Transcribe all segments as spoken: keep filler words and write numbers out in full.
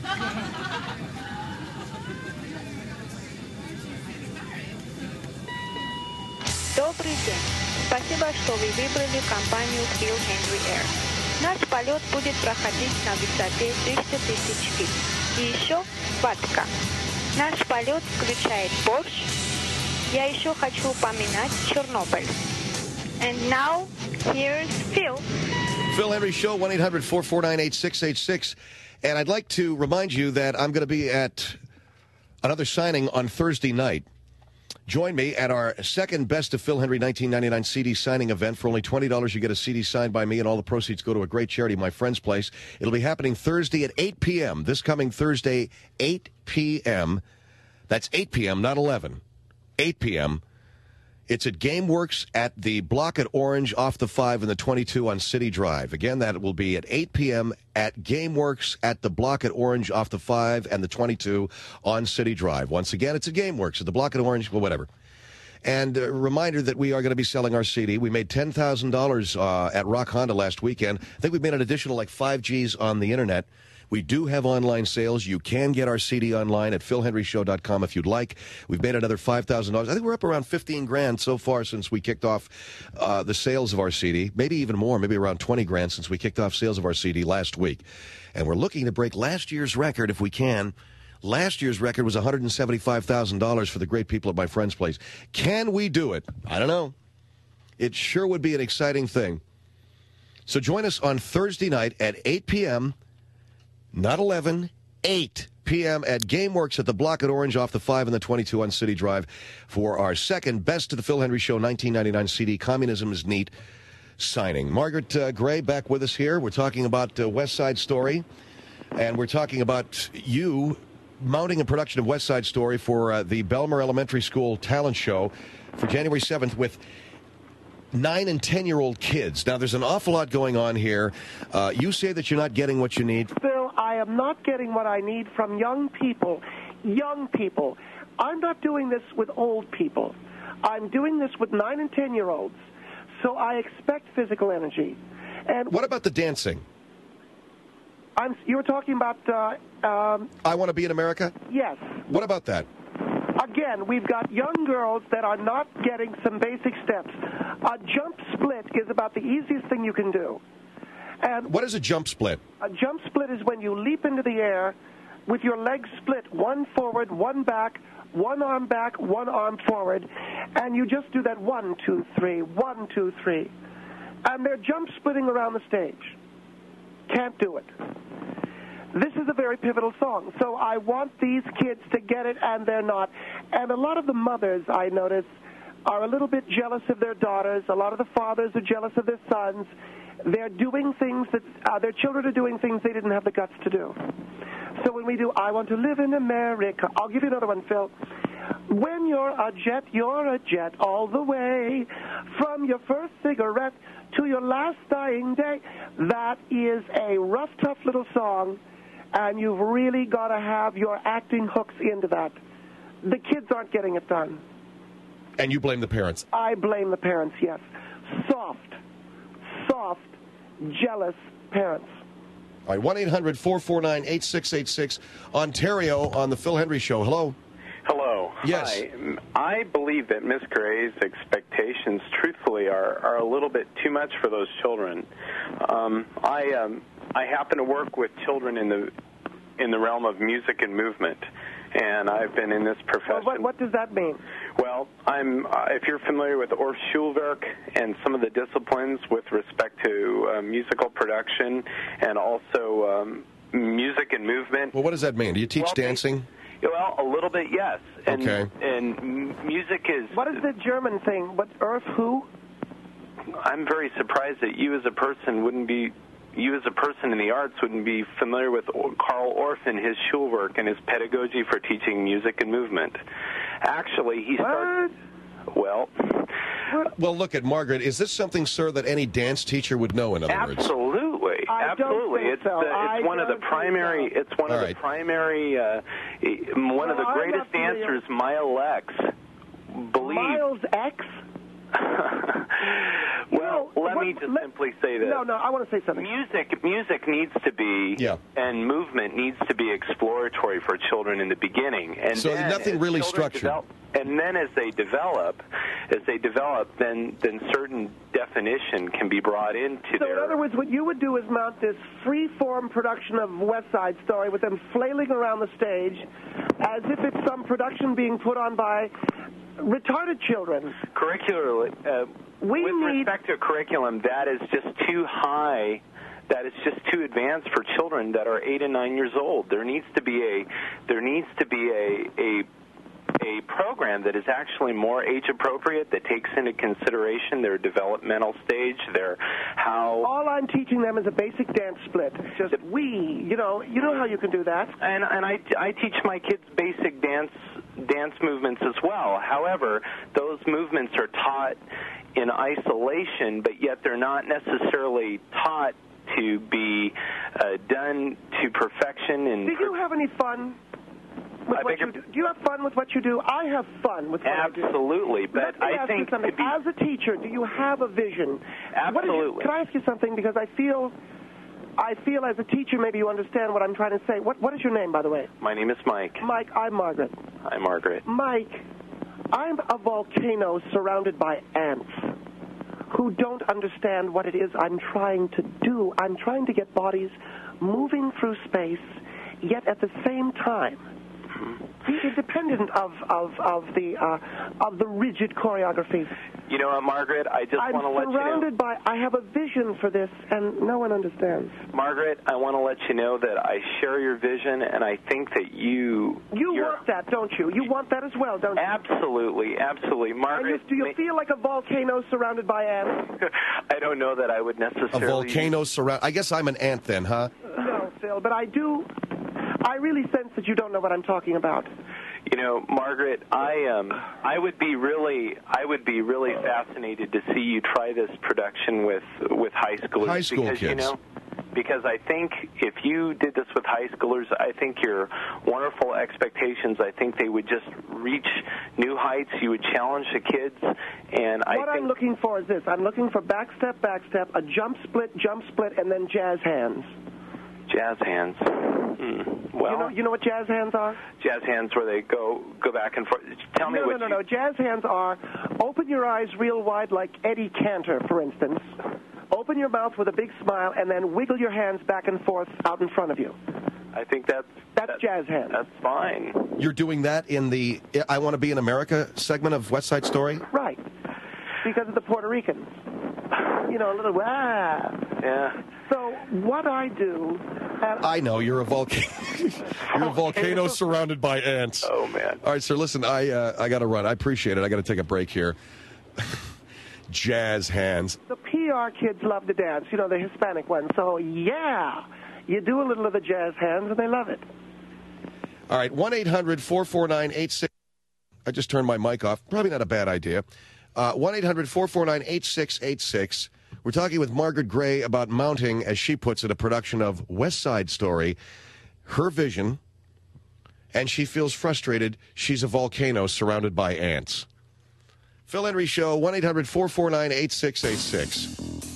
Добрый день. Спасибо, что вы выбрали компанию Phil Henry Air. Наш полет будет проходить на высоте триста тысяч фит. И еще водка. Наш полет включает борщ. Я еще хочу упоминать Чернобыль. And now, here's Phil. Phil Henry Show, one eight hundred four four nine eight six eight six. And I'd like to remind you that I'm going to be at another signing on Thursday night. Join me at our second Best of Phil Henry nineteen ninety-nine C D signing event. For only twenty dollars, you get a C D signed by me, and all the proceeds go to a great charity, My Friend's Place. It'll be happening Thursday at eight p.m., this coming Thursday, eight p.m. That's eight p.m., not eleven. eight p.m. It's at GameWorks at the block at Orange off the five and the twenty-two on City Drive. Again, that will be at eight p.m. at GameWorks at the block at Orange off the five and the twenty-two on City Drive. Once again, it's at GameWorks at the block at Orange, well, whatever. And a reminder that we are going to be selling our C D. We made ten thousand dollars uh, at Rock Honda last weekend. I think we made an additional like five G's on the Internet. We do have online sales. You can get our C D online at phil henry show dot com if you'd like. We've made another five thousand dollars. I think we're up around fifteen grand so far since we kicked off uh, the sales of our C D. Maybe even more, maybe around twenty grand since we kicked off sales of our C D last week. And we're looking to break last year's record if we can. Last year's record was one hundred seventy-five thousand dollars for the great people at My Friend's Place. Can we do it? I don't know. It sure would be an exciting thing. So join us on Thursday night at eight p.m., not eleven, eight p.m. at GameWorks at the block at Orange off the five and the twenty-two on City Drive for our second Best of the Phil Henry Show nineteen ninety-nine C D, Communism is Neat, signing. Margaret uh, Gray back with us here. We're talking about uh, West Side Story, and we're talking about you mounting a production of West Side Story for uh, the Belmer Elementary School Talent Show for January seventh with nine and ten-year-old kids. Now, there's an awful lot going on here. Uh, you say that you're not getting what you need. Phil, I am not getting what I need from young people. Young people. I'm not doing this with old people. I'm doing this with nine and ten-year-olds. So I expect physical energy. And what about the dancing? I'm, you were talking about... Uh, um, I Want to Be in America? Yes. What about that? Again, we've got young girls that are not getting some basic steps. A jump split is about the easiest thing you can do. And what is a jump split? A jump split is when you leap into the air with your legs split, one forward, one back, one arm back, one arm forward, and you just do that one, two, three, one, two, three. And they're jump splitting around the stage. Can't do it. This is a very pivotal song, so I want these kids to get it, and they're not. And a lot of the mothers, I notice, are a little bit jealous of their daughters. A lot of the fathers are jealous of their sons. They're doing things that, uh, their children are doing things they didn't have the guts to do. So when we do I Want to Live in America, I'll give you another one, Phil. When you're a jet, you're a jet all the way. From your first cigarette to your last dying day. That is a rough, tough little song. And you've really got to have your acting hooks into that. The kids aren't getting it done. And you blame the parents? I blame the parents, yes. Soft, soft, jealous parents. All right, one eight hundred four four nine eight six eight six, Ontario on the Phil Henry Show. Hello. Hello. Yes. Hi. I believe that Miss Gray's expectations, truthfully, are, are a little bit too much for those children. Um, I... Um, I happen to work with children in the in the realm of music and movement, and I've been in this profession. Well, what, what does that mean? Well, I'm uh, if you're familiar with Orff Schulwerk and some of the disciplines with respect to uh, musical production and also um, music and movement. Well, what does that mean? Do you teach well, dancing? Well, a little bit, yes. And, okay. And music is... What is the German thing? What, Orff who? I'm very surprised that you as a person wouldn't be... You as a person in the arts wouldn't be familiar with Karl Orff and his Schulwerk and his pedagogy for teaching music and movement. Actually, he started... Well... Well, look at Margaret. Is this something, sir, that any dance teacher would know, in other absolutely. words? I Absolutely. Don't it's think so. the, it's one of the primary... So. It's one All of right. the primary... Uh, one well, of the greatest dancers, Miles X. Believe... Miles X? well, let what, me just let, simply say this. No, no, I want to say something. Music, music needs to be, yeah. and movement needs to be exploratory for children in the beginning. And so then nothing really structured. Develop, and then as they develop, as they develop, then then certain definition can be brought into so their... in other words, what you would do is mount this free-form production of West Side Story with them flailing around the stage as if it's some production being put on by retarded children. Curricularly, uh, we with need... respect to curriculum, that is just too high. That is just too advanced for children that are eight and nine years old. There needs to be a there needs to be a a a program that is actually more age appropriate, that takes into consideration their developmental stage, their how. All I'm teaching them is a basic dance split. Just we, you know, you know how you can do that. And and I I teach my kids basic dance dance movements as well. However, those movements are taught in isolation, but yet they're not necessarily taught to be uh, done to perfection. And do you have any fun with I what you do? Do you have fun with what you do? I have fun with what absolutely, I do. Absolutely, but Let me I ask think you something. to be, as a teacher, do you have a vision? Absolutely. You, can I ask you something? Because I feel, I feel as a teacher, maybe you understand what I'm trying to say. What What is your name, by the way? My name is Mike. Mike, I'm Margaret. Hi, Margaret. Mike, I'm a volcano surrounded by ants who don't understand what it is I'm trying to do. I'm trying to get bodies moving through space, yet at the same time, be independent of of of the uh, of the rigid choreography. You know what, Margaret? I just I'm want to let you know. I'm surrounded by. I have a vision for this, and no one understands. Margaret, I want to let you know that I share your vision, and I think that you. You want that, don't you? You want that as well, don't you? Absolutely, absolutely, Margaret. And you, do you feel like a volcano surrounded by ants? I don't know that I would necessarily. A volcano surround. I guess I'm an ant then, huh? No, Phil, but I do. I really sense that you don't know what I'm talking about. You know, Margaret, I um, I would be really, I would be really fascinated to see you try this production with with high schoolers. High school because, kids. You know, because I think if you did this with high schoolers, I think your wonderful expectations, I think they would just reach new heights. You would challenge the kids, and I. What think I'm looking for is this: I'm looking for back step, back step, a jump split, jump split, and then jazz hands. Jazz hands. Hmm. Well, you know, you know what jazz hands are? Jazz hands where they go go back and forth. Tell me no, what. No, no, you... no. Jazz hands are open your eyes real wide like Eddie Cantor, for instance. Open your mouth with a big smile, and then wiggle your hands back and forth out in front of you. I think that's that's, that's jazz hands. That's fine. You're doing that in the I Want to Be in America segment of West Side Story? Right. Because of the Puerto Ricans. You know, a little, ah. Yeah. So what I do... Uh, I know, you're a volcano. You're a volcano surrounded by ants. Oh, man. All right, sir, listen, I uh, I got to run. I appreciate it. I got to take a break here. Jazz hands. The P R kids love to dance, you know, the Hispanic ones. So, yeah, you do a little of the jazz hands, and they love it. All right, one eight hundred four four nine eight six. I just turned my mic off. Probably not a bad idea. Uh, one eight hundred four four nine eight six eight six. We're talking with Margaret Gray about mounting, as she puts it, a production of West Side Story. Her vision, and she feels frustrated. She's a volcano surrounded by ants. Phil Henry Show, one eight hundred four four nine eight six eight six.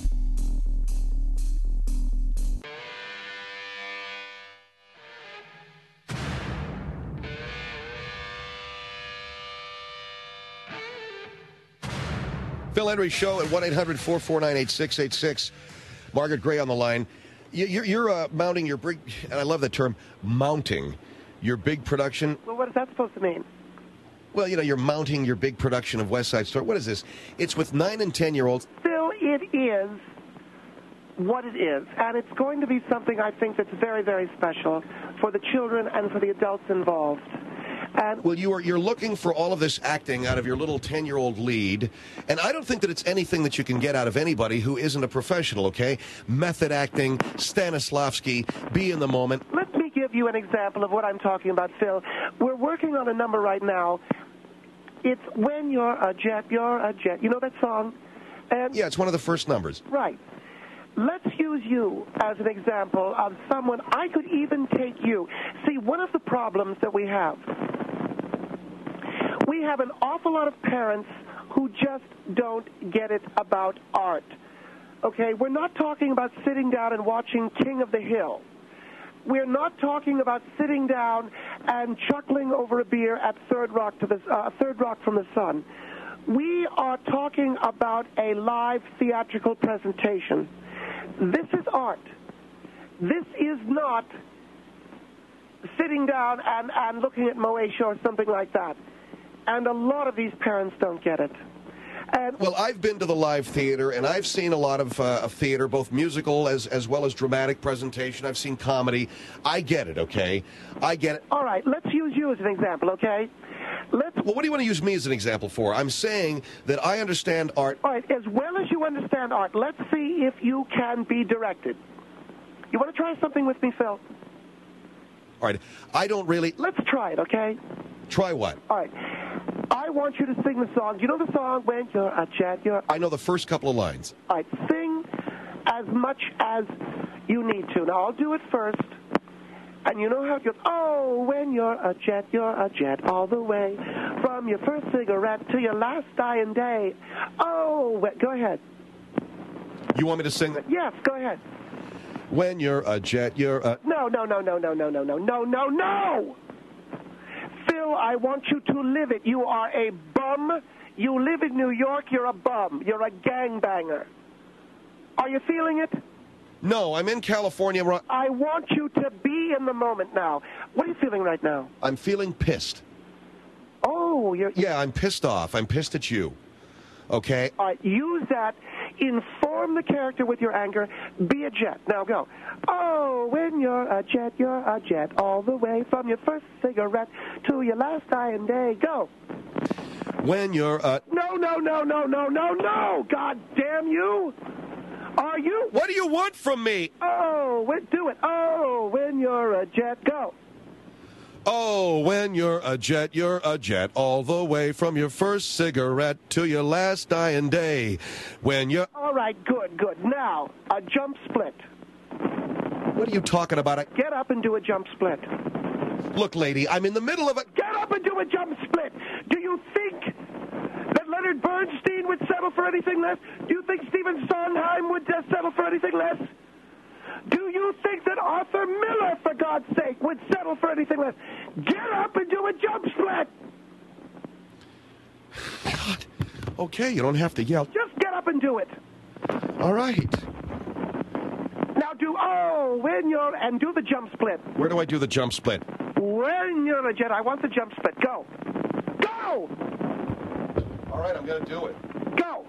Phil Henry Show at one eight hundred four four nine eight six eight six. Margaret Gray on the line. You're, you're uh, mounting your big, and I love that term, mounting your big production. Well, what is that supposed to mean? Well, you know, you're mounting your big production of West Side Story. What is this? It's with nine and ten-year-olds. Phil, it is what it is, and it's going to be something I think that's very, very special for the children and for the adults involved. And well, you are, you're looking for all of this acting out of your little ten-year-old lead, and I don't think that it's anything that you can get out of anybody who isn't a professional, okay? Method acting, Stanislavski, be in the moment. Let me give you an example of what I'm talking about, Phil. We're working on a number right now. It's When You're a Jet, You're a Jet. You know that song? And yeah, it's one of the first numbers. Right. Let's use you as an example of someone. I could even take you. See, one of the problems that we have, we have an awful lot of parents who just don't get it about art. okay? We're not talking about sitting down and watching King of the Hill. We're not talking about sitting down and chuckling over a beer at Third Rock to the uh, Third Rock from the Sun. We are talking about a live theatrical presentation. This is art. This is not sitting down and, and looking at Moesha or something like that. And a lot of these parents don't get it. And well, I've been to the live theater, and I've seen a lot of, uh, of theater, both musical as, as well as dramatic presentation. I've seen comedy. I get it, okay? I get it. All right, let's use you as an example, okay? Let's. Well, what do you want to use me as an example for? I'm saying that I understand art. All right, as well as you understand art, let's see if you can be directed. You want to try something with me, Phil? All right, I don't really... Let's try it, okay? Try what? All right. I want you to sing the song. Do you know the song, When You're a Jet, You're... I know the first couple of lines. All right, sing as much as you need to. Now, I'll do it first. And you know how it goes, oh, when you're a jet, you're a jet all the way. From your first cigarette to your last dying day. Oh, wait, go ahead. You want me to sing that? Yes, go ahead. When you're a jet, you're a... No, no, no, no, no, no, no, no, no, no, no! Phil, I want you to live it. You are a bum. You live in New York, you're a bum. You're a gangbanger. Are you feeling it? No, I'm in California. I want you to be in the moment now. What are you feeling right now? I'm feeling pissed. Oh, you're... Yeah, I'm pissed off. I'm pissed at you. Okay? All right, use that. Inform the character with your anger. Be a jet. Now go. Oh, when you're a jet, you're a jet all the way from your first cigarette to your last dying day. Go. When you're a... No, no, no, no, no, no, no. God damn you. Are you? What do you want from me? Oh, when, do it. Oh, when you're a jet, go. Oh, when you're a jet, you're a jet all the way from your first cigarette to your last dying day. When you're... All right, good, good. Now, a jump split. What are you talking about? I... Get up and do a jump split. Look, lady, I'm in the middle of a... Get up and do a jump split. Do you think that Leonard Bernstein would settle for anything less? Do you think Stephen Sondheim would uh, settle for anything less? Do you think that Arthur Miller, for God's sake, would settle for anything less? Get up and do a jump split! God. Okay, you don't have to yell. Just get up and do it. All right. Now do, oh, when you're, and do the jump split. Where do I do the jump split? When you're a jet, I want the jump split. Go. Go! All right, I'm going to do it. Go.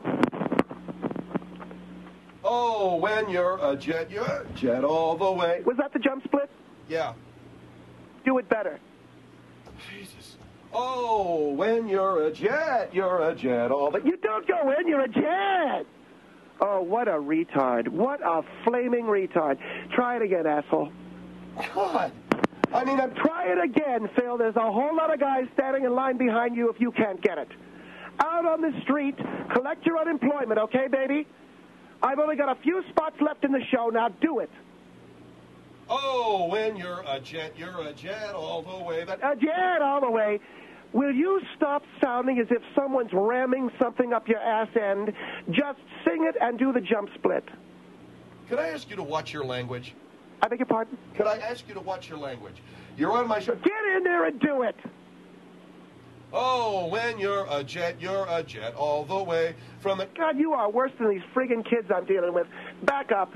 Oh, when you're a jet, you're a jet all the way. Was that the jump split? Yeah. Do it better. Jesus. Oh, when you're a jet, you're a jet all the... You don't go in, you're a jet. Oh, what a retard. What a flaming retard. Try it again, asshole. God. I mean, I'm... Try it again, Phil. There's a whole lot of guys standing in line behind you if you can't get it. Out on the street, collect your unemployment, okay, baby? I've only got a few spots left in the show. Now do it. Oh, when you're a jet, you're a jet all the way. That... A jet all the way. Will you stop sounding as if someone's ramming something up your ass end? Just sing it and do the jump split. Could I ask you to watch your language? I beg your pardon? Could I ask you to watch your language? You're on my show. Get in there and do it. Oh, when you're a jet, you're a jet all the way from the... God, you are worse than these friggin' kids I'm dealing with. Back up.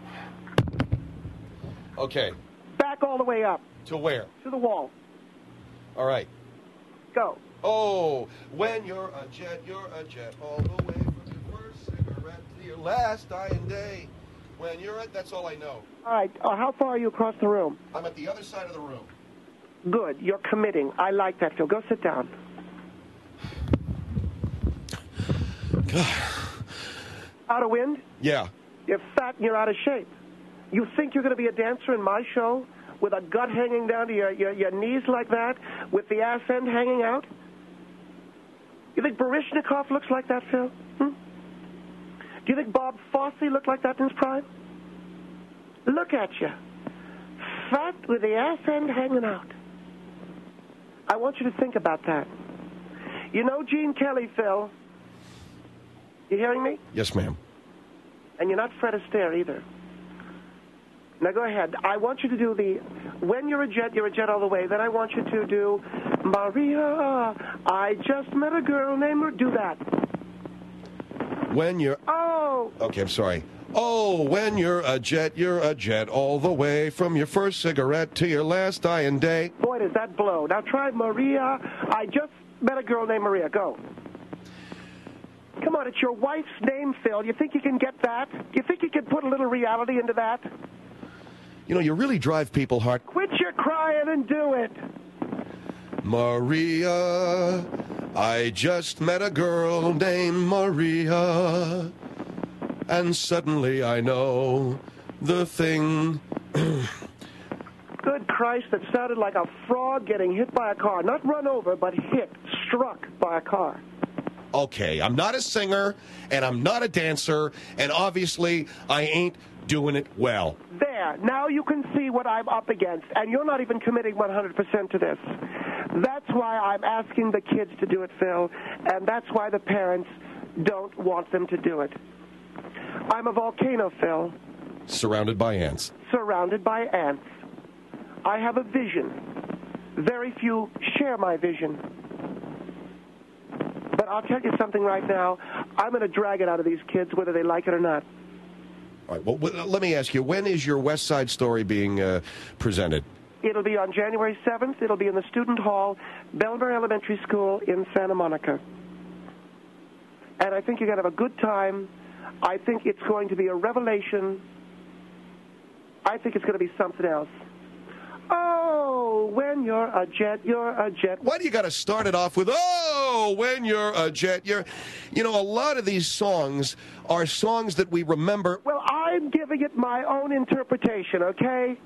Okay. Back all the way up. To where? To the wall. All right. Go. Oh, when you're a jet, you're a jet all the way from your first cigarette to your last dying day. When you're at... That's all I know. All right. Uh, how far are you across the room? I'm at the other side of the room. Good. You're committing. I like that, Phil. Go sit down. God. Out of wind? Yeah. You're fat and you're out of shape. You think you're going to be a dancer in my show with a gut hanging down to your, your, your knees like that, with the ass end hanging out? You think Baryshnikov looks like that, Phil? Hmm? Do you think Bob Fosse looked like that in his prime? Look at you. Fat with the ass end hanging out. I want you to think about that. You know Gene Kelly, Phil? You hearing me? Yes, ma'am. And you're not Fred Astaire either. Now go ahead. I want you to do the, when you're a jet, you're a jet all the way. Then I want you to do, Maria, I just met a girl named Maria. Do that. When you're... Oh. Okay, I'm sorry. Oh, when you're a jet, you're a jet all the way from your first cigarette to your last dying day. Boy, does that blow. Now try Maria, I just met a girl named Maria. Go. Come on, it's your wife's name, Phil. You think you can get that? You think you can put a little reality into that? You know, you really drive people hard. Quit your crying and do it. Maria, I just met a girl named Maria, and suddenly I know the thing. Good Christ, that sounded like a frog getting hit by a car. Not run over, but hit, struck by a car. Okay, I'm not a singer, and I'm not a dancer, and obviously I ain't doing it well. There, now you can see what I'm up against, and you're not even committing one hundred percent to this. That's why I'm asking the kids to do it, Phil, and that's why the parents don't want them to do it. I'm a volcano, Phil. Surrounded by ants. Surrounded by ants. I have a vision. Very few share my vision. But I'll tell you something right now. I'm going to drag it out of these kids, whether they like it or not. All right, well, let me ask you, when is your West Side Story being uh, presented? It'll be on January seventh. It'll be in the Student Hall, Bellmore Elementary School in Santa Monica. And I think you're going to have a good time. I think it's going to be a revelation. I think it's going to be something else. Oh, when you're a jet, you're a jet. Why do you got to start it off with, oh, when you're a jet, you're... You know, a lot of these songs are songs that we remember. Well, I'm giving it my own interpretation, okay?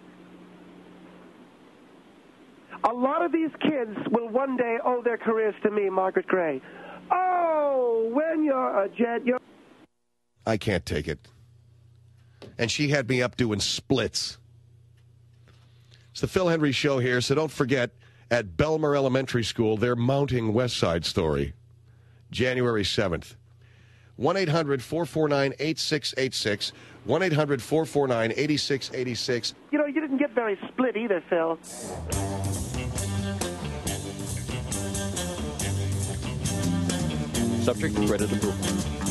A lot of these kids will one day owe their careers to me, Margaret Gray. Oh, when you're a jet, you're... I can't take it. And she had me up doing splits. It's the Phil Hendrie Show here, so don't forget, at Bellmore Elementary School, they're mounting West Side Story, January seventh. one eight hundred four four nine eight six eight six, one eight hundred four four nine eight six eight six. You know, you didn't get very split either, Phil. Subject to credit approval.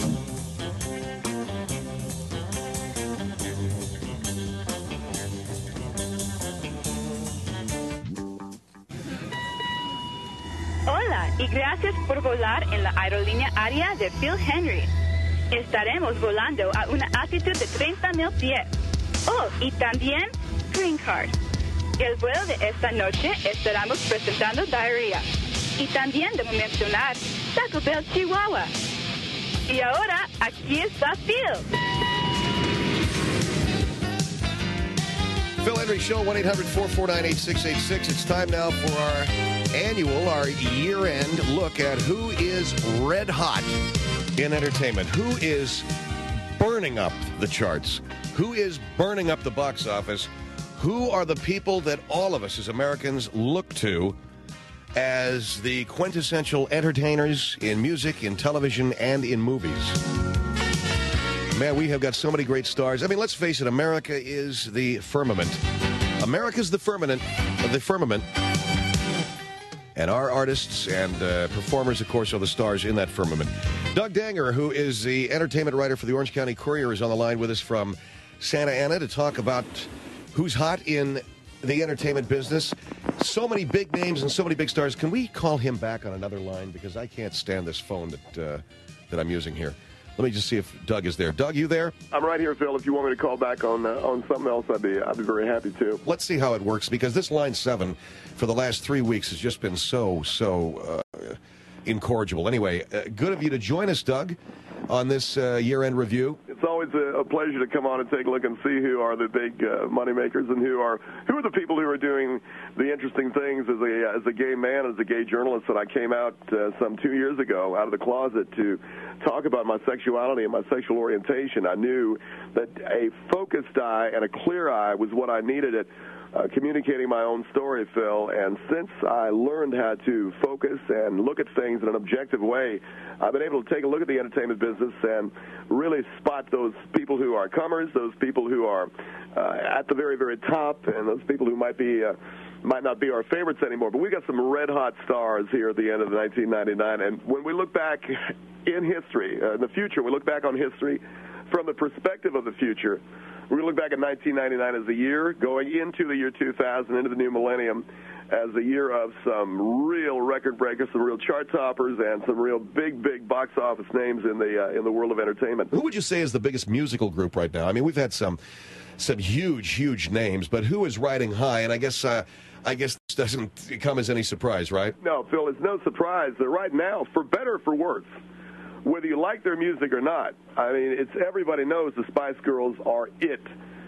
Hola y gracias por volar en la aerolínea aérea de Phil Hendrie. Estaremos volando a una altitud de treinta mil pies. Oh, y también Green Card. El vuelo de esta noche estaremos presentando diarrea. Y también debo mencionar Taco Bell Chihuahua. Y ahora, aquí está Phil. Phil Hendrie Show, one eight hundred four four nine eight six eight six. It's time now for our annual, our year-end look at who is red hot in entertainment. Who is burning up the charts? Who is burning up the box office? Who are the people that all of us as Americans look to as the quintessential entertainers in music, in television, and in movies? Man, we have got so many great stars. I mean, let's face it, America is the firmament. America's the firmament, the firmament. And our artists and uh, performers, of course, are the stars in that firmament. Doug Danger, who is the entertainment writer for the Orange County Courier, is on the line with us from Santa Ana to talk about who's hot in the entertainment business. So many big names and so many big stars. Can we call him back on another line? Because I can't stand this phone that uh, that I'm using here. Let me just see if Doug is there. Doug, you there? I'm right here, Phil. If you want me to call back on uh, on something else, I'd be I'd be very happy to. Let's see how it works, because this line seven for the last three weeks has just been so so uh, incorrigible. Anyway, uh, good of you to join us, Doug, on this uh, year-end review. It's always a, a pleasure to come on and take a look and see who are the big uh, money makers and who are who are the people who are doing the interesting things. As a as a gay man, as a gay journalist, that I came out uh, some two years ago out of the closet to talk about my sexuality and my sexual orientation. I knew that a focused eye and a clear eye was what I needed at uh, communicating my own story, Phil. And since I learned how to focus and look at things in an objective way, I've been able to take a look at the entertainment business and really spot those people who are comers, those people who are uh, at the very, very top, and those people who might be uh, might not be our favorites anymore. But we got some red-hot stars here at the end of nineteen ninety-nine. And when we look back in history, uh, in the future, we look back on history from the perspective of the future. We're going to look back at nineteen ninety-nine as the year, going into the year two thousand, into the new millennium, as a year of some real record breakers, some real chart toppers, and some real big, big box office names in the uh, in the world of entertainment. Who would you say is the biggest musical group right now? I mean, we've had some some huge, huge names, but who is riding high? And I guess uh, I guess this doesn't come as any surprise, right? No, Phil, it's no surprise that right now, for better or for worse, whether you like their music or not, I mean, it's everybody knows the Spice Girls are it.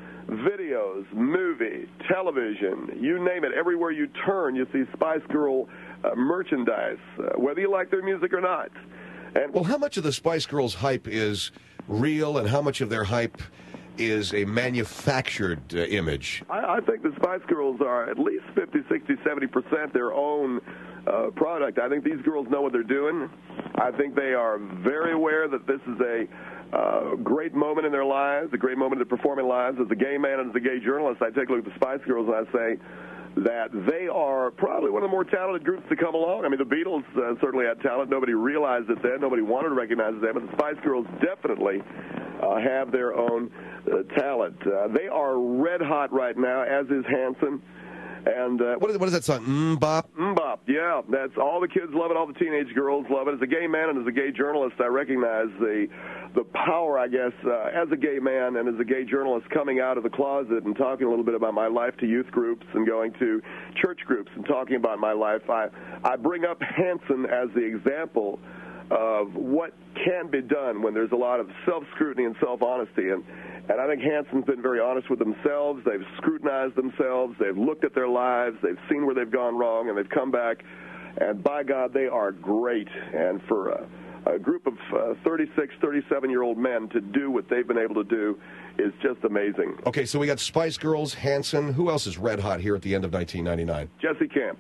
Videos, movie, television, you name it. Everywhere you turn, you see Spice Girl uh, merchandise, uh, whether you like their music or not. And well, how much of the Spice Girls hype is real, and how much of their hype is a manufactured uh, image? I, I think the Spice Girls are at least fifty, sixty, seventy percent their own uh, product. I think these girls know what they're doing. I think they are very aware that this is a uh, great moment in their lives, a great moment in their performing lives. As a gay man and as a gay journalist, I take a look at the Spice Girls and I say that they are probably one of the more talented groups to come along. I mean, the Beatles uh, certainly had talent. Nobody realized it then. Nobody wanted to recognize them. But the Spice Girls definitely uh, have their own uh, talent. Uh, they are red hot right now, as is Hanson. And uh, what is, what is that song? Mbop? Mbop, yeah. That's all the kids love it. All the teenage girls love it. As a gay man and as a gay journalist, I recognize the the power, I guess, uh, as a gay man and as a gay journalist coming out of the closet and talking a little bit about my life to youth groups and going to church groups and talking about my life. I, I bring up Hanson as the example of what can be done when there's a lot of self-scrutiny and self-honesty. And, and I think Hanson's been very honest with themselves. They've scrutinized themselves. They've looked at their lives. They've seen where they've gone wrong, and they've come back. And by God, they are great. And for a, a group of uh, thirty-six, thirty-seven-year-old men to do what they've been able to do is just amazing. Okay, so we got Spice Girls, Hanson. Who else is red hot here at the end of nineteen ninety-nine? Jesse Camp.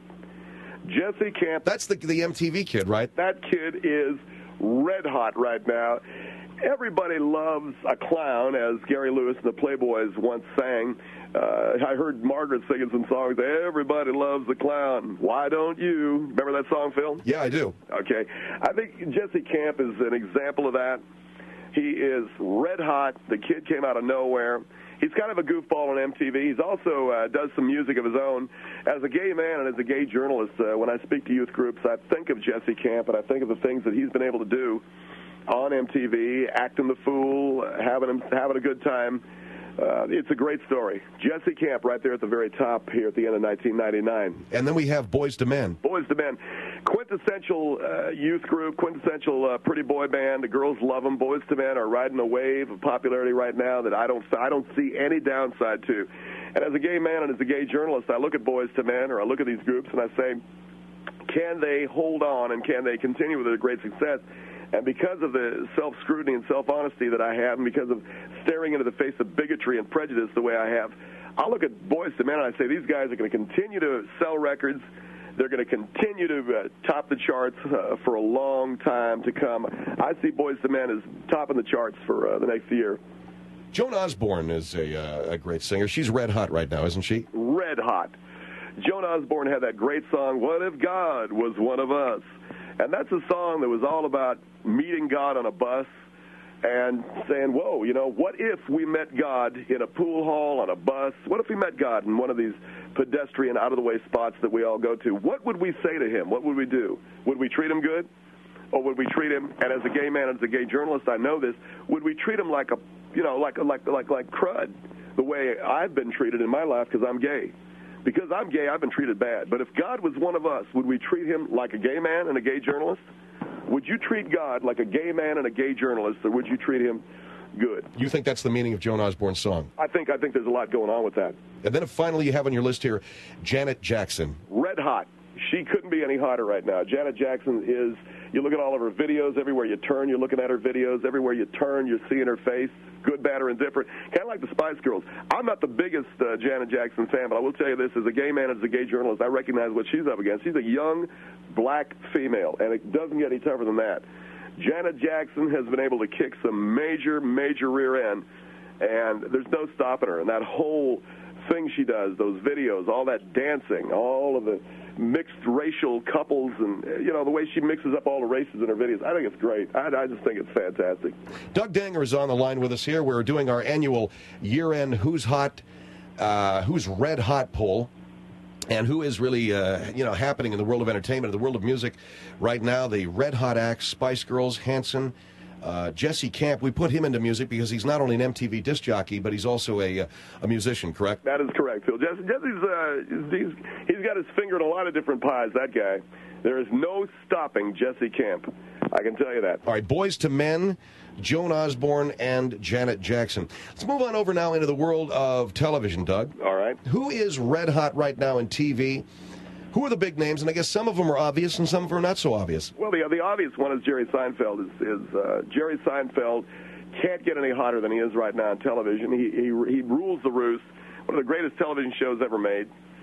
Jesse Camp. That's the the M T V kid, right? That kid is red hot right now. Everybody loves a clown, as Gary Lewis and the Playboys once sang. Uh, I heard Margaret singing some songs. Everybody loves the clown. Why don't you? Remember that song, Phil? Yeah, I do. Okay. I think Jesse Camp is an example of that. He is red hot. The kid came out of nowhere. He's kind of a goofball on M T V. He's also uh, does some music of his own. As a gay man and as a gay journalist, uh, when I speak to youth groups, I think of Jesse Camp, and I think of the things that he's been able to do on M T V, acting the fool, having him, having a good time. Uh, it's a great story. Jesse Camp right there at the very top here at the end of nineteen ninety-nine. And then we have Boyz two Men. Boyz two Men. Quintessential uh, youth group, quintessential uh, pretty boy band. The girls love them. Boyz two Men are riding a wave of popularity right now that I don't I don't see any downside to. And as a gay man and as a gay journalist, I look at Boyz two Men or I look at these groups and I say, can they hold on and can they continue with their great success? And because of the self-scrutiny and self-honesty that I have, and because of staring into the face of bigotry and prejudice the way I have, I look at Boyz two Men and I say these guys are going to continue to sell records. They're going to continue to uh, top the charts uh, for a long time to come. I see Boyz two Men as topping the charts for uh, the next year. Joan Osborne is a, uh, a great singer. She's red hot right now, isn't she? Red hot. Joan Osborne had that great song, What If God Was One of Us? And that's a song that was all about meeting God on a bus and saying, whoa, you know, what if we met God in a pool hall, on a bus? What if we met God in one of these pedestrian, out-of-the-way spots that we all go to? What would we say to him? What would we do? Would we treat him good? Or would we treat him, and as a gay man, as a gay journalist, I know this, would we treat him like a, you know, like like like like crud, the way I've been treated in my life because I'm gay? Because I'm gay, I've been treated bad. But if God was one of us, would we treat him like a gay man and a gay journalist? Would you treat God like a gay man and a gay journalist, or would you treat him good? You think that's the meaning of Joan Osborne's song? I think I think there's a lot going on with that. And then finally you have on your list here, Janet Jackson. Red hot. She couldn't be any hotter right now. Janet Jackson is, you look at all of her videos, everywhere you turn, you're looking at her videos. Everywhere you turn, you're seeing her face. good, bad, or indifferent. Kind of like the Spice Girls. I'm not the biggest uh, Janet Jackson fan, but I will tell you this, as a gay man, as a gay journalist, I recognize what she's up against. She's a young, black female, and it doesn't get any tougher than that. Janet Jackson has been able to kick some major, major rear end, and there's no stopping her. And that whole thing she does, those videos, all that dancing, all of the mixed racial couples, and, you know, the way she mixes up all the races in her videos, I think it's great. I, I just think it's fantastic. Doug Danger is on the line with us here. We're doing our annual year-end Who's Hot, uh, Who's Red Hot poll. And who is really, uh, you know, happening in the world of entertainment, in the world of music right now. The Red Hot acts, Spice Girls, Hanson, uh, Jesse Camp. We put him into music because he's not only an M T V disc jockey, but he's also a, uh, a musician, correct? That is correct, Phil. Jesse, Jesse's, uh, he's, he's got his finger in a lot of different pies, that guy. There is no stopping Jesse Camp. I can tell you that. All right, Boys to Men, Joan Osborne, and Janet Jackson. Let's move on over now into the world of television, Doug. All right. Who is red hot right now in T V? Who are the big names? And I guess some of them are obvious and some of them are not so obvious. Well, the, the obvious one is Jerry Seinfeld. Is, is uh, Jerry Seinfeld can't get any hotter than he is right now on television. He, he, he rules the roost. One of the greatest television shows ever made.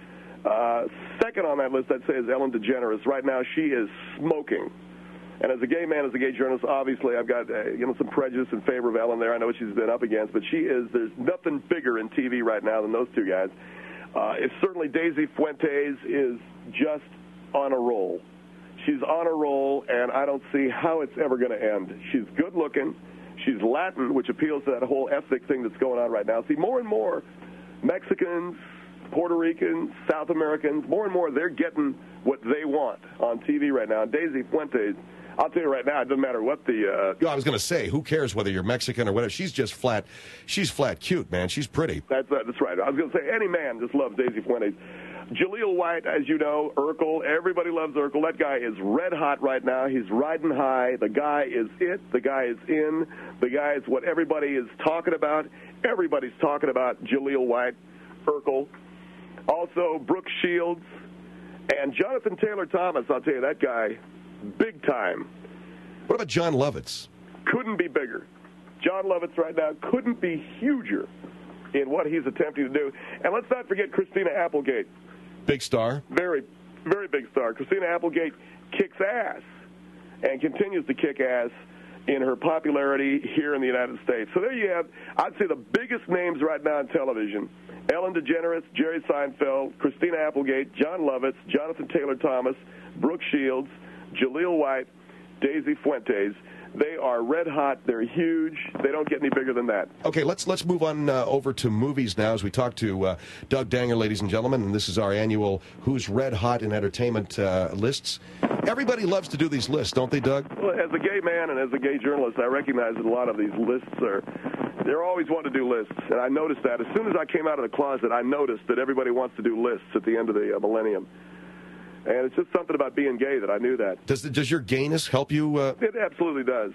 Uh, second on that list, I'd say, is Ellen DeGeneres. Right now, she is smoking. And as a gay man, as a gay journalist, obviously I've got uh, you know some prejudice in favor of Ellen there. I know what she's been up against, but she is, there's nothing bigger in T V right now than those two guys. Uh, it's certainly Daisy Fuentes is just on a roll. She's on a roll, and I don't see how it's ever going to end. She's good looking. She's Latin, which appeals to that whole ethnic thing that's going on right now. See, more and more Mexicans, Puerto Ricans, South Americans, more and more they're getting what they want on T V right now. And Daisy Fuentes, I'll tell you right now, it doesn't matter what the... Uh, I was going to say, who cares whether you're Mexican or whatever. She's just flat, she's flat cute, man. She's pretty. That's, uh, that's right. I was going to say, any man just loves Daisy Fuentes. Jaleel White, as you know, Urkel, everybody loves Urkel. That guy is red hot right now. He's riding high. The guy is it. The guy is in. The guy is what everybody is talking about. Everybody's talking about Jaleel White, Urkel. Also, Brooke Shields. And Jonathan Taylor Thomas, I'll tell you, that guy, big time. What about John Lovitz? Couldn't be bigger. John Lovitz right now couldn't be huger in what he's attempting to do. And let's not forget Christina Applegate. Big star. Very, very big star. Christina Applegate kicks ass and continues to kick ass in her popularity here in the United States. So there you have, I'd say, the biggest names right now on television. Ellen DeGeneres, Jerry Seinfeld, Christina Applegate, John Lovitz, Jonathan Taylor Thomas, Brooke Shields, Jaleel White, Daisy Fuentes. They are red hot. They're huge. They don't get any bigger than that. Okay, let's let's move on uh, over to movies now as we talk to uh, Doug Danger, ladies and gentlemen. And this is our annual Who's Red Hot in Entertainment uh, lists. Everybody loves to do these lists, don't they, Doug? Well, as a gay man and as a gay journalist, I recognize that a lot of these lists are, they're always wanting to do lists. And I noticed that. As soon as I came out of the closet, I noticed that everybody wants to do lists at the end of the uh, millennium. And it's just something about being gay that I knew that. Does does your gayness help you? Uh... It absolutely does.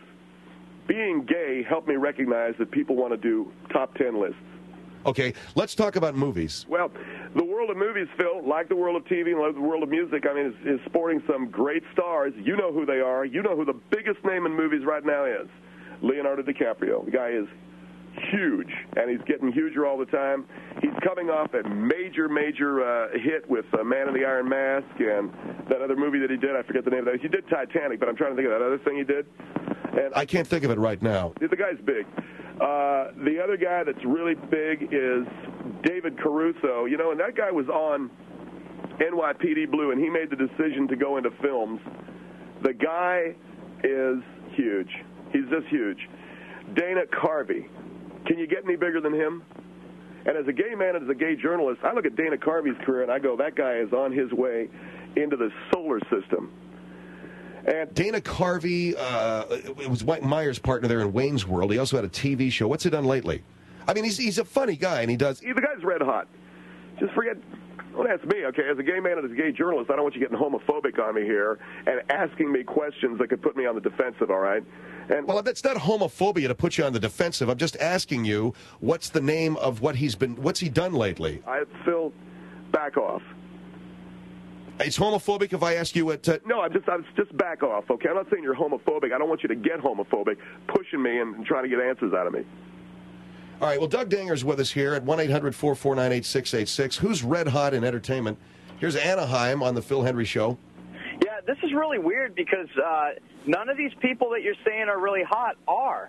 Being gay helped me recognize that people want to do top ten lists. Okay, let's talk about movies. Well, the world of movies, Phil, like the world of T V and like the world of music, I mean, is, is sporting some great stars. You know who they are. You know who the biggest name in movies right now is. Leonardo DiCaprio. The guy is huge, and he's getting huger all the time. He's coming off a major, major uh, hit with uh, Man in the Iron Mask and that other movie that he did. I forget the name of that. He did Titanic, but I'm trying to think of that other thing he did. And I can't think of it right now. The guy's big. Uh, the other guy that's really big is David Caruso. You know, and that guy was on N Y P D Blue, and he made the decision to go into films. The guy is huge. He's just huge. Dana Carvey. Can you get any bigger than him? And as a gay man and as a gay journalist, I look at Dana Carvey's career and I go, that guy is on his way into the solar system. And Dana Carvey, uh, it was Mike Myers' partner there in Wayne's World. He also had a T V show. What's he done lately? I mean, he's he's a funny guy, and he does... The guy's red hot. Just forget... Don't ask me, okay? As a gay man and as a gay journalist, I don't want you getting homophobic on me here and asking me questions that could put me on the defensive, all right? And well, that's not homophobia to put you on the defensive. I'm just asking you, what's the name of what he's been... What's he done lately? I Phil, back off. It's homophobic if I ask you what... Uh, no, I'm just I'm just back off, okay? I'm not saying you're homophobic. I don't want you to get homophobic, pushing me and, and trying to get answers out of me. All right, well, Doug Danger's with us here at one eight hundred four four nine eight six eight six. Who's red hot in entertainment? Here's Anaheim on the Phil Hendrie Show. Yeah, this is really weird because uh, none of these people that you're saying are really hot are.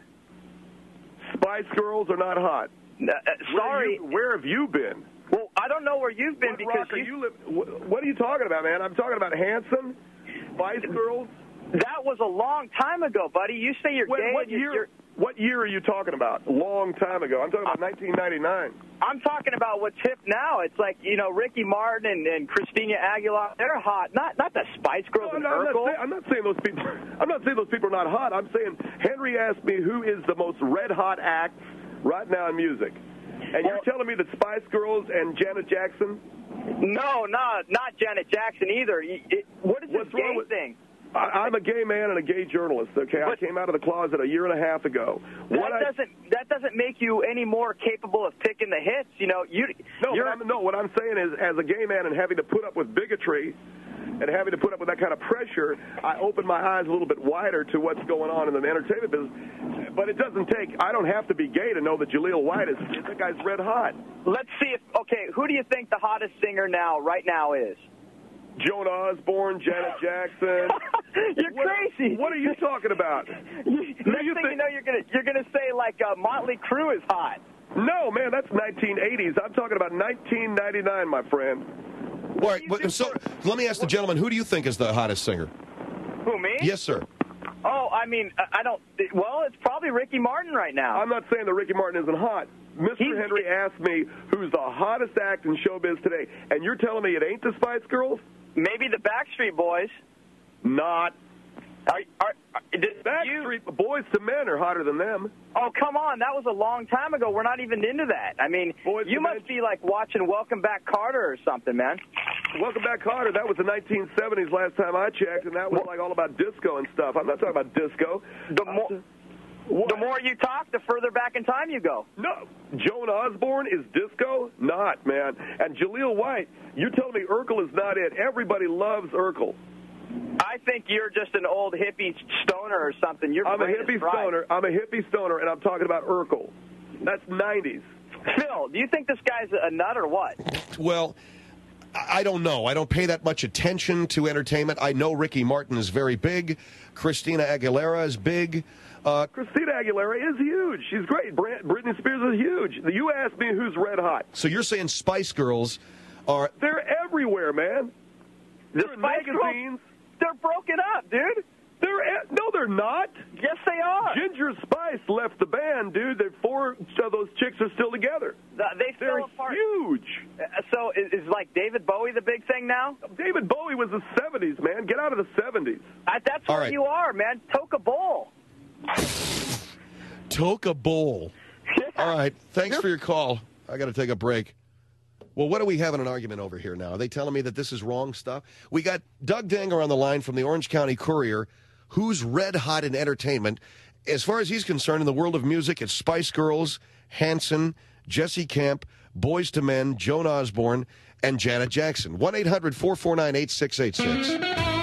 Spice Girls are not hot. Uh, sorry. Where, you, where have you been? Well, I don't know where you've been what because rock are you... you live, what are you talking about, man? I'm talking about Hanson, Spice Girls. That was a long time ago, buddy. You say you're when, gay. What and you're, year? You're... What year are you talking about? Long time ago. I'm talking about nineteen ninety-nine. I'm talking about what's hip now. It's like, you know, Ricky Martin and, and Christina Aguilera. They're hot. Not not the Spice Girls no, and no, I'm, Urkel. not say, I'm not saying those people. I'm not saying those people are not hot. I'm saying Henry asked me who is the most red hot act right now in music, and well, you're telling me that Spice Girls and Janet Jackson? No, no, not Janet Jackson either. It, what is this What's wrong gay with, thing? I, I'm a gay man and a gay journalist. Okay, but, I came out of the closet a year and a half ago. That what doesn't I, that doesn't make you any more capable of picking the hits. You know, you. No, you're, but I'm, no. What I'm saying is, as a gay man and having to put up with bigotry and having to put up with that kind of pressure, I open my eyes a little bit wider to what's going on in the entertainment business. But it doesn't take. I don't have to be gay to know that Jaleel White is. That guy's red hot. Let's see if. Okay, who do you think the hottest singer now, right now, is? Joan Osborne, Janet Jackson. You're what, crazy. What are you talking about? Next thing you, you know, you're gonna you're gonna say like uh, Motley Crue is hot. No, man, that's nineteen eighties. I'm talking about nineteen ninety-nine, my friend. All right, but, so let me ask the gentleman, who do you think is the hottest singer? Who, me? Yes, sir. Oh, I mean, I don't. Well, it's probably Ricky Martin right now. I'm not saying that Ricky Martin isn't hot. Mister He's, Henry asked me who's the hottest act in showbiz today, and you're telling me it ain't the Spice Girls? Maybe the Backstreet Boys. Not. Are, are, are, Backstreet you... Boys to Men are hotter than them. Oh, come on. That was a long time ago. We're not even into that. I mean, Boys you must Men... be like watching Welcome Back Carter or something, man. Welcome Back Carter, that was the nineteen seventies last time I checked, and that was like all about disco and stuff. I'm not talking about disco. The more... What? The more you talk, the further back in time you go. No. Joan Osborne is disco? Not, man. And Jaleel White, you telling me Urkel is not it. Everybody loves Urkel. I think you're just an old hippie stoner or something. You're I'm a hippie stoner. I'm a hippie stoner, and I'm talking about Urkel. That's nineties. Phil, do you think this guy's a nut or what? Well, I don't know. I don't pay that much attention to entertainment. I know Ricky Martin is very big. Christina Aguilera is big. Uh, Christina Aguilera is huge. She's great. Britney Spears is huge. You asked me who's red hot. So you're saying Spice Girls are... They're everywhere, man. The They're in Spice magazines. Girls, they're broken up, dude. They're No, they're not. Yes, they are. Ginger Spice left the band, dude. They're four of those chicks are still together. The, they They're fell apart. huge. Uh, so is, is like David Bowie the big thing now? David Bowie was the seventies, man. Get out of the seventies. Uh, that's All where right. you are, man. Toka Bowl. Toka Bowl. Yeah. All right. Thanks for your call. I got to take a break. Well, what are we having an argument over here now? Are they telling me that this is wrong stuff? We got Doug Danger on the line from the Orange County Courier, who's red hot in entertainment. As far as he's concerned, in the world of music, it's Spice Girls, Hanson, Jesse Camp, Boys to Men, Joan Osborne, and Janet Jackson. one eight hundred four four nine eight six eight six.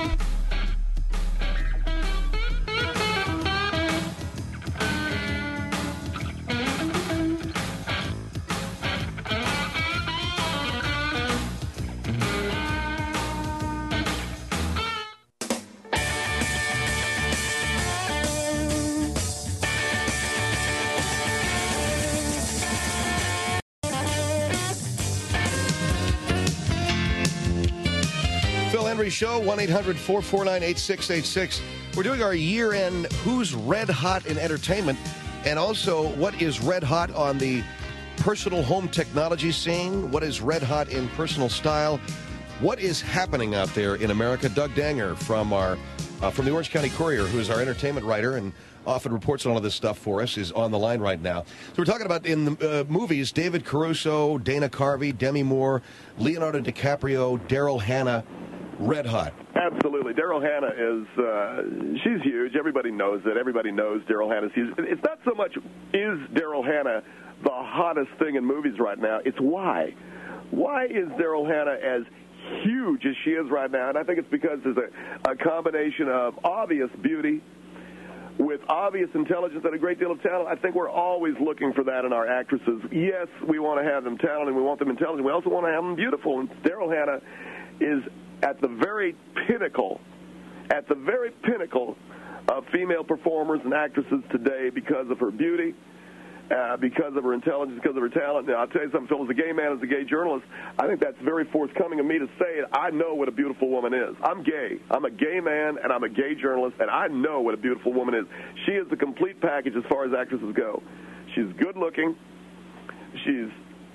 Show, one eight hundred four four nine eight six eight six. We're doing our year-end Who's Red Hot in Entertainment, and also what is red hot on the personal home technology scene, what is red hot in personal style, what is happening out there in America. Doug Danger from our uh, from the Orange County Courier, who is our entertainment writer and often reports on all of this stuff for us, is on the line right now. So we're talking about in the uh, movies, David Caruso, Dana Carvey, Demi Moore, Leonardo DiCaprio, Daryl Hannah. Red hot. Absolutely. Daryl Hannah is, uh, she's huge. Everybody knows it. Everybody knows Daryl Hannah's huge. It's not so much is Daryl Hannah the hottest thing in movies right now. It's why. Why is Daryl Hannah as huge as she is right now? And I think it's because there's a, a combination of obvious beauty, with obvious intelligence and a great deal of talent. I think we're always looking for that in our actresses. Yes, we want to have them talented and we want them intelligent. We also want to have them beautiful. And Daryl Hannah is at the very pinnacle, at the very pinnacle of female performers and actresses today because of her beauty, uh, because of her intelligence, because of her talent. Now, I'll tell you something, Phil, as a gay man, as a gay journalist, I think that's very forthcoming of me to say it. I know what a beautiful woman is. I'm gay. I'm a gay man, and I'm a gay journalist, and I know what a beautiful woman is. She is the complete package as far as actresses go. She's good-looking. She's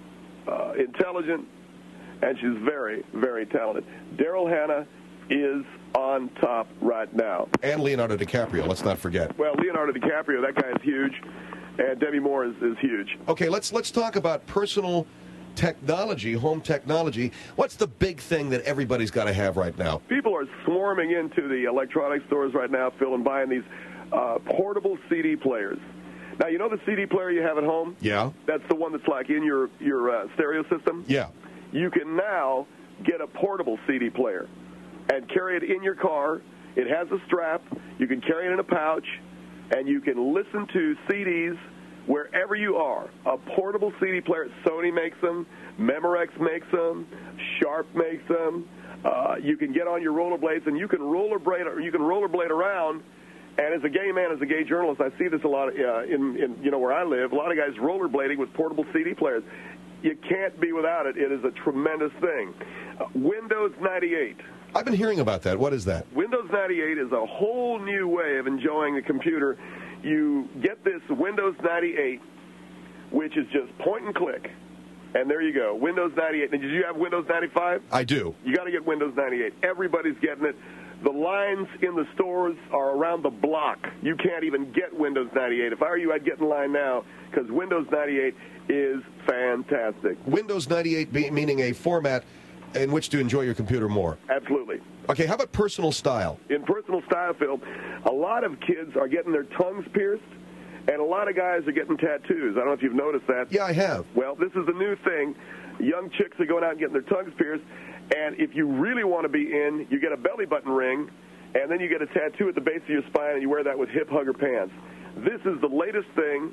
uh, intelligent. And she's very, very talented. Daryl Hannah is on top right now. And Leonardo DiCaprio, let's not forget. Well, Leonardo DiCaprio, that guy is huge. And Demi Moore is, is huge. Okay, let's let's talk about personal technology, home technology. What's the big thing that everybody's got to have right now? People are swarming into the electronic stores right now, Phil, and buying these uh, portable C D players. Now, you know the C D player you have at home? Yeah. That's the one that's like in your, your uh, stereo system? Yeah. You can now get a portable C D player and carry it in your car. It has a strap. You can carry it in a pouch, and you can listen to C Ds wherever you are. A portable C D player. Sony makes them. Memorex makes them. Sharp makes them. Uh, you can get on your rollerblades, and you can rollerblade. You can rollerblade around. And as a gay man, as a gay journalist, I see this a lot uh, in, in you know where I live. A lot of guys rollerblading with portable C D players. You can't be without it. It is a tremendous thing. Uh, Windows ninety-eight. I've been hearing about that. What is that? Windows ninety-eight is a whole new way of enjoying the computer. You get this Windows ninety-eight, which is just point and click. And there you go, Windows ninety-eight. And did you have Windows ninety-five? I do. You got to get Windows ninety-eight. Everybody's getting it. The lines in the stores are around the block. You can't even get Windows ninety-eight. If I were you, I'd get in line now because Windows ninety-eight is fantastic. Windows ninety-eight be, meaning a format in which to enjoy your computer more. Absolutely. Okay, how about personal style? In personal style, Phil, a lot of kids are getting their tongues pierced, and a lot of guys are getting tattoos. I don't know if you've noticed that. Yeah, I have. Well, this is the new thing. Young chicks are going out and getting their tongues pierced, and if you really want to be in, you get a belly button ring, and then you get a tattoo at the base of your spine, and you wear that with hip hugger pants. This is the latest thing.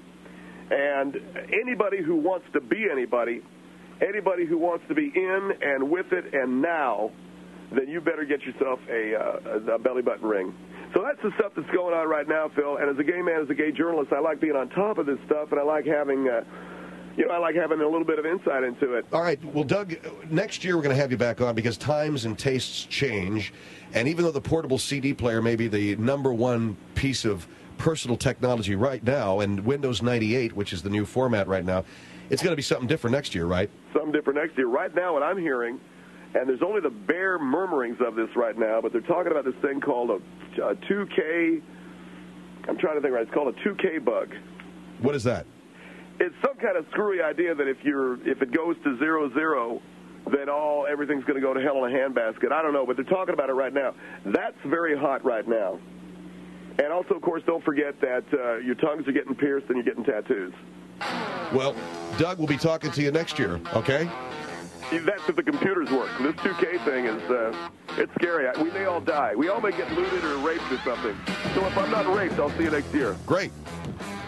And anybody who wants to be anybody, anybody who wants to be in and with it and now, then you better get yourself a, uh, a belly button ring. So that's the stuff that's going on right now, Phil. And as a gay man, as a gay journalist, I like being on top of this stuff, and I like having, uh, you know, I like having a little bit of insight into it. All right. Well, Doug, next year we're going to have you back on because times and tastes change. And even though the portable C D player may be the number one piece of personal technology right now, and Windows ninety-eight, which is the new format right now, it's going to be something different next year, right? Something different next year. Right now, what I'm hearing, and there's only the bare murmurings of this right now, but they're talking about this thing called a, a two K, I'm trying to think right, it's called a two K bug. What is that? It's some kind of screwy idea that if you're if it goes to zero zero, then all everything's going to go to hell in a handbasket. I don't know, but they're talking about it right now. That's very hot right now. And also, of course, don't forget that uh, your tongues are getting pierced and you're getting tattoos. Well, Doug, we'll be talking to you next year, okay? That's if the computers work. This two K thing is, uh, it's scary. We may all die. We all may get looted or raped or something. So if I'm not raped, I'll see you next year. Great.